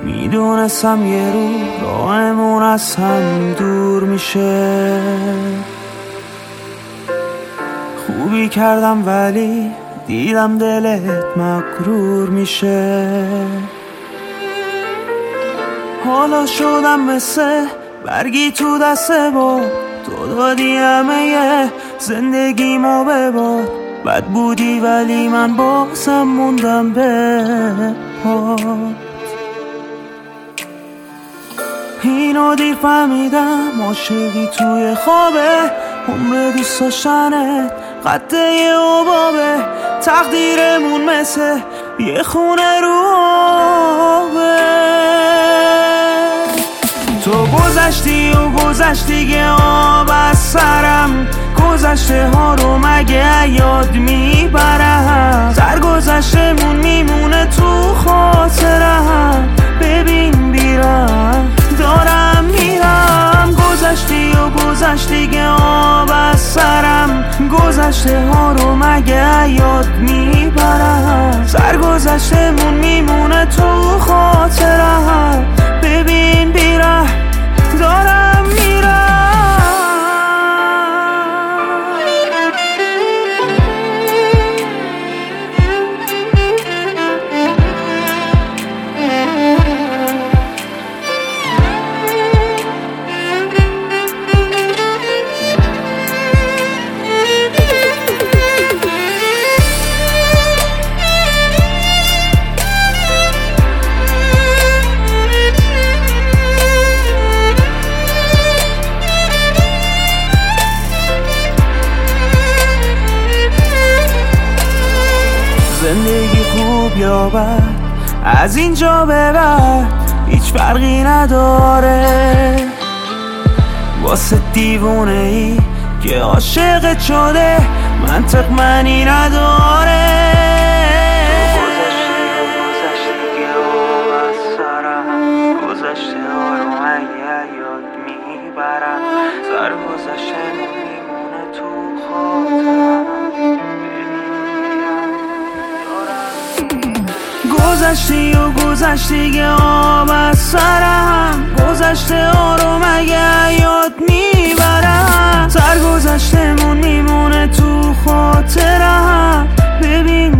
میدونستم یه رو راهمون از هم دور میشه. خوبی کردم ولی دیدم دلت مغرور میشه. حالا شدم مثل برگی تو دست با تو دادی همه زندگیمو به باد. بد بودی ولی من بازم موندم به پات. اینو دیر فهمیدم عاشقی توی خوابه. عمر دوست داشتنت قطعه عبابه. تقدیرمون مثل یه خونه رو آبه. تو گذشتی و گذشتی که آب از سرم. گذشته ها رو مگه یاد میبرم. سرگذشتمون میمونه تو خاطرم. ببین بیرم دارم میرم. گذشتی و گذشتی که آب از سرم. گذشته ها رو مگه یاد میبرم. سرگذشتمون میمونه تو خاطرم. ببین بیرم دارم میرم. زندگی خوب یا بد از اینجا به بعد هیچ فرقی نداره. واسه دیوونه ای که عاشقت شده منطق معنی نداره. گذشته که آب از سرم. گذشته ها رو مگه یاد میبرم. سرگذشته میمونه تو خاطرم. گذشتی و گذشتی که آب از سرم. گذشته ها رو مگه یاد میبرم. سرگذشتمون میمونه تو خاطرم. ببین